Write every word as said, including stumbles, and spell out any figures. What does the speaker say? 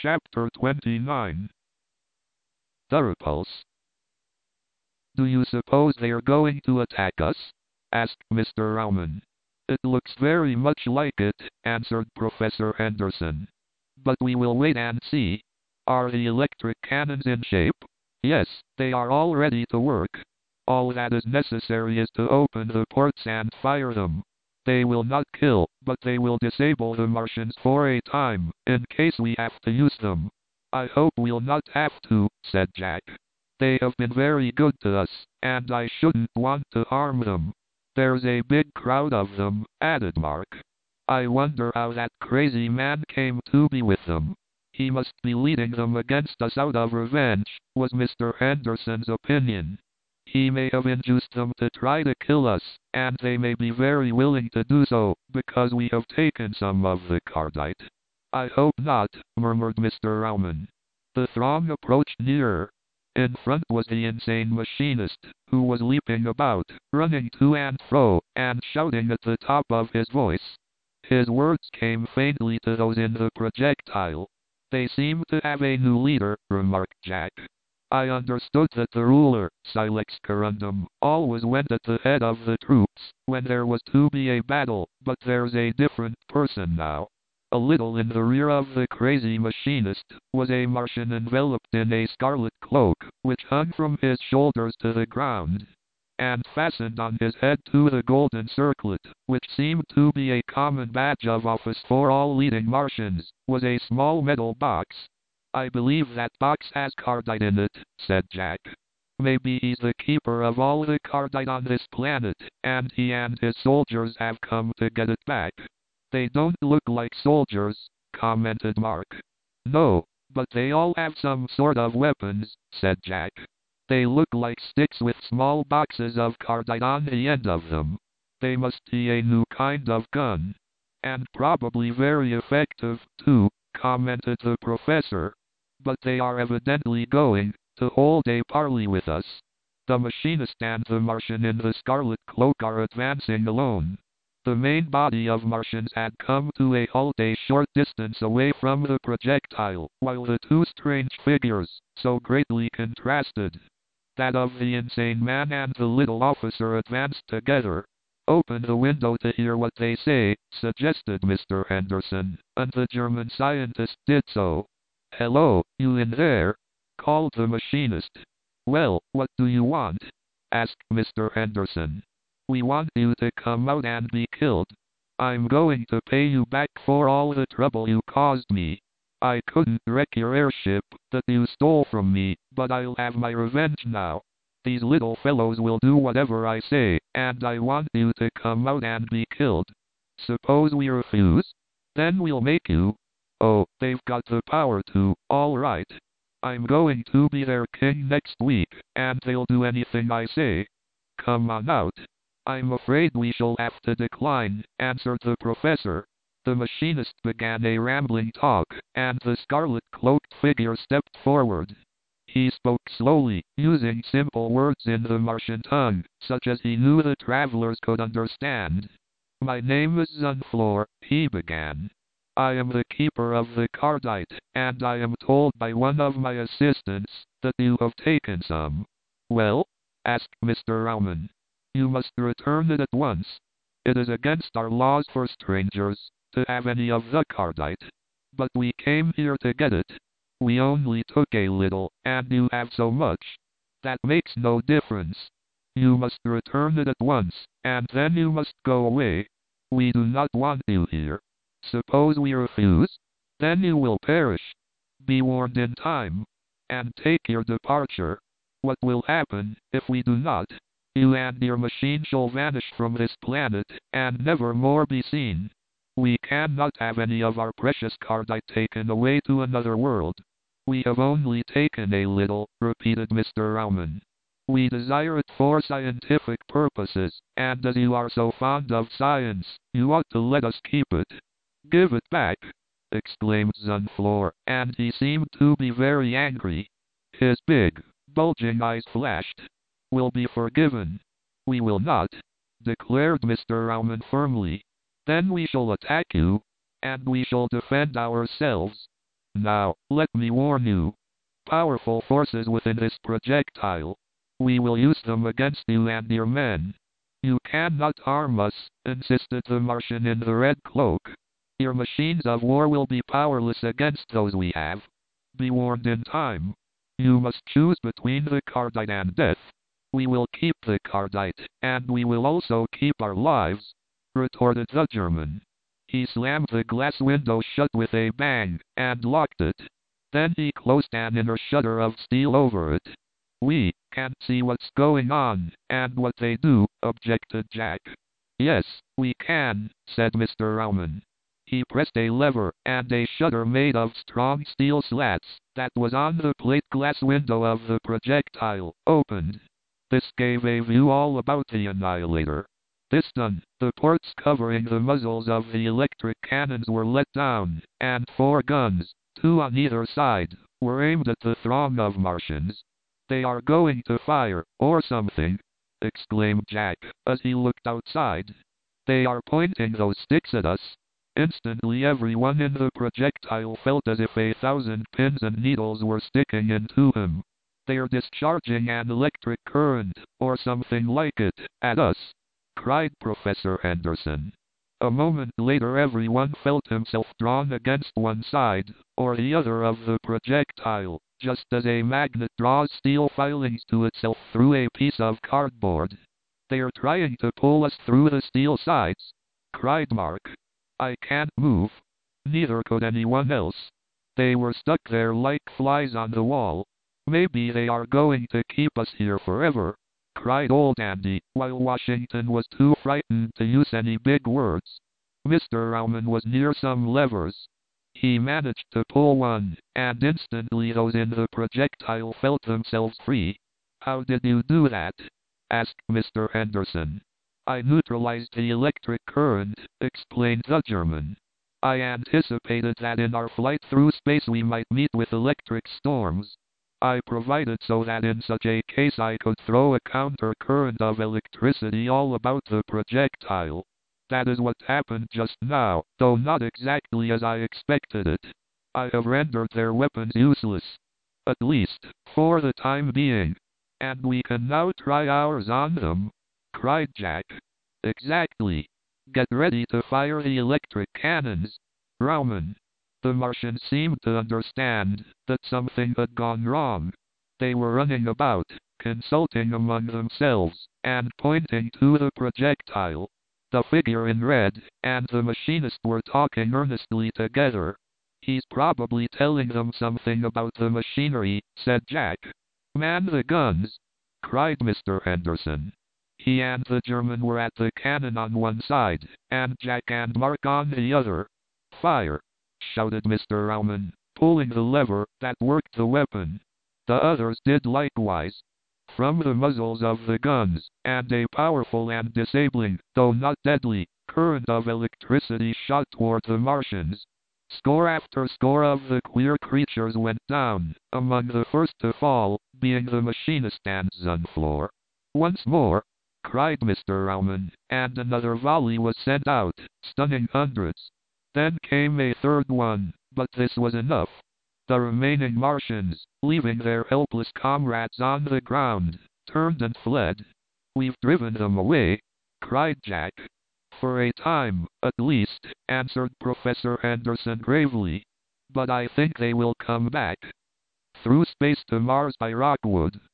Chapter twenty-nine. The Repulse. "Do you suppose they're going to attack us?" asked Mister Rauman. "It looks very much like it," answered Professor Henderson. "But we will wait and see. Are the electric cannons in shape?" "Yes, they are all ready to work. All that is necessary is to open the ports and fire them. They will not kill, but they will disable the Martians for a time, in case we have to use them." "I hope we'll not have to," said Jack. "They have been very good to us, and I shouldn't want to harm them." "There's a big crowd of them," added Mark. "I wonder how that crazy man came to be with them. He must be leading them against us out of revenge," was Mister Henderson's opinion. "He may have induced them to try to kill us, and they may be very willing to do so, because we have taken some of the cardite." "I hope not," murmured Mister Rauman. The throng approached nearer. In front was the insane machinist, who was leaping about, running to and fro, and shouting at the top of his voice. His words came faintly to those in the projectile. "They seem to have a new leader," remarked Jack. "I understood that the ruler, Silex Corundum, always went at the head of the troops when there was to be a battle, but there's a different person now." A little in the rear of the crazy machinist was a Martian enveloped in a scarlet cloak, which hung from his shoulders to the ground, and fastened on his head to the golden circlet, which seemed to be a common badge of office for all leading Martians, was a small metal box. "I believe that box has cardite in it," said Jack. "Maybe he's the keeper of all the cardite on this planet, and he and his soldiers have come to get it back." "They don't look like soldiers," commented Mark. "No, but they all have some sort of weapons," said Jack. "They look like sticks with small boxes of cardite on the end of them. They must be a new kind of gun. And probably very effective, too," commented the professor. "But they are evidently going to hold a parley with us." The machinist and the Martian in the scarlet cloak are advancing alone. The main body of Martians had come to a halt a short distance away from the projectile, while the two strange figures, so greatly contrasted, that of the insane man and the little officer, advanced together. "Open the window to hear what they say," suggested Mister Henderson, and the German scientist did so. "Hello, you in there?" called the machinist. "Well, what do you want?" asked Mister Henderson. "We want you to come out and be killed. I'm going to pay you back for all the trouble you caused me. I couldn't wreck your airship that you stole from me, but I'll have my revenge now. These little fellows will do whatever I say, and I want you to come out and be killed. Suppose we refuse? Then we'll make you. Oh, they've got the power to, all right. I'm going to be their king next week, and they'll do anything I say. Come on out." "I'm afraid we shall have to decline," answered the professor. The machinist began a rambling talk, and the scarlet-cloaked figure stepped forward. He spoke slowly, using simple words in the Martian tongue, such as he knew the travelers could understand. "My name is Zunflor," he began. "I am the keeper of the cardite, and I am told by one of my assistants that you have taken some." "Well?" asked Mister Rauman. "You must return it at once. It is against our laws for strangers to have any of the cardite. But we came here to get it. We only took a little, and you have so much. That makes no difference. You must return it at once, and then you must go away. We do not want you here. Suppose we refuse? Then you will perish. Be warned in time, and take your departure. What will happen if we do not? You and your machine shall vanish from this planet, and never more be seen. We cannot have any of our precious cardite taken away to another world. We have only taken a little," repeated Mister Rauman. "We desire it for scientific purposes, and as you are so fond of science, you ought to let us keep it." "Give it back!" exclaimed Zunflor, and he seemed to be very angry. His big, bulging eyes flashed. "We'll be forgiven." "We will not," declared Mister Rauman firmly. "Then we shall attack you, and we shall defend ourselves." Now, let me warn you. Powerful forces within this projectile. We will use them against you and your men. You cannot harm us, insisted the Martian in the red cloak. Your machines of war will be powerless against those we have. Be warned in time. You must choose between the Cardite and death. We will keep the Cardite, and we will also keep our lives, retorted the German. He slammed the glass window shut with a bang, and locked it. Then he closed an inner shutter of steel over it. We can't see what's going on, and what they do, objected Jack. Yes, we can, said Mister Rauman. He pressed a lever, and a shutter made of strong steel slats, that was on the plate glass window of the projectile, opened. This gave a view all about the Annihilator. This done, the ports covering the muzzles of the electric cannons were let down, and four guns, two on either side, were aimed at the throng of Martians. They are going to fire, or something, exclaimed Jack, as he looked outside. They are pointing those sticks at us. Instantly everyone in the projectile felt as if a thousand pins and needles were sticking into him. They're discharging an electric current, or something like it, at us, cried Professor Henderson. A moment later everyone felt himself drawn against one side, or the other of the projectile, just as a magnet draws steel filings to itself through a piece of cardboard. They're trying to pull us through the steel sides, cried Mark. I can't move. Neither could anyone else. They were stuck there like flies on the wall. Maybe they are going to keep us here forever, cried old Andy, while Washington was too frightened to use any big words. Mister Rauman was near some levers. He managed to pull one, and instantly those in the projectile felt themselves free. How did you do that? Asked Mister Henderson. I neutralized the electric current, explained the German. I anticipated that in our flight through space we might meet with electric storms. I provided so that in such a case I could throw a counter current of electricity all about the projectile. That is what happened just now, though not exactly as I expected it. I have rendered their weapons useless. At least, for the time being. And we can now try ours on them, cried Jack. Exactly. Get ready to fire the electric cannons, Rauman. The Martians seemed to understand that something had gone wrong. They were running about, consulting among themselves, and pointing to the projectile. The figure in red and the machinist were talking earnestly together. He's probably telling them something about the machinery, said Jack. Man the guns, cried Mister Henderson. He and the German were at the cannon on one side, and Jack and Mark on the other. Fire, shouted Mister Rauman, pulling the lever that worked the weapon. The others did likewise. From the muzzles of the guns, and a powerful and disabling, though not deadly, current of electricity shot toward the Martians. Score after score of the queer creatures went down, among the first to fall, being the machinist and Zunflor. Once more, cried Mister Rauman, and another volley was sent out, stunning hundreds. Then came a third one, but this was enough. The remaining Martians, leaving their helpless comrades on the ground, turned and fled. We've driven them away, cried Jack. For a time, at least, answered Professor Henderson gravely. But I think they will come back. Through Space to Mars by Rockwood,